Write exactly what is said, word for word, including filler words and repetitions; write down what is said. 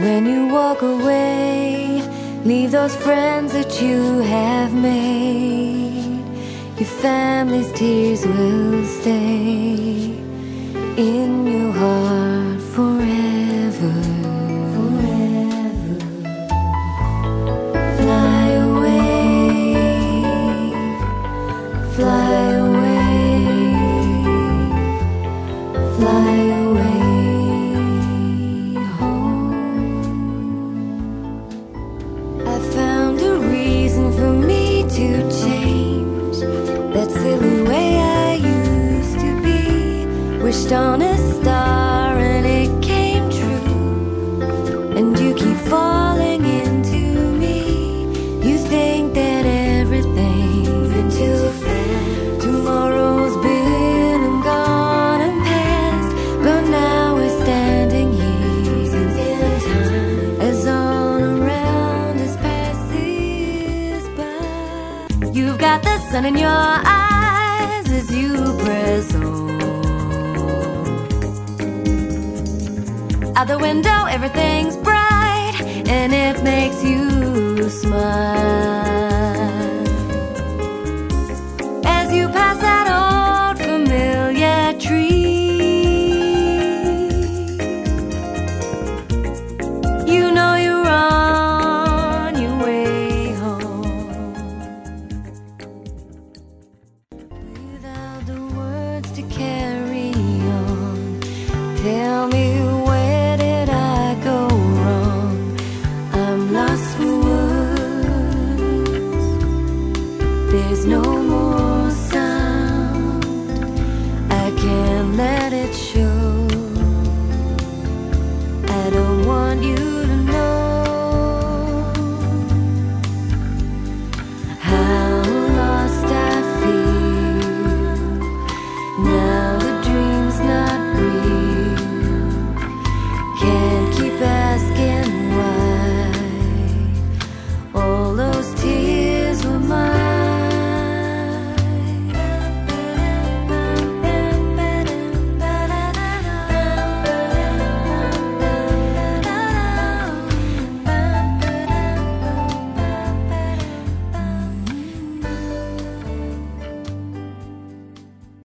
When you walk away, leave those friends that you have made. Your family's tears will stay in your heart forever. Forever. Fly away, fly away, fly away home. I found a reason for me to change that silly way I used to be. Wished on a star and it came true, and you keep falling into me. You think that everything's been too fast. Tomorrow's been and gone and past, but now we're standing here in time as on around us passes by. You've got the sun in your eyes as you press on. Out the window, everything's bright, and it makes you smile.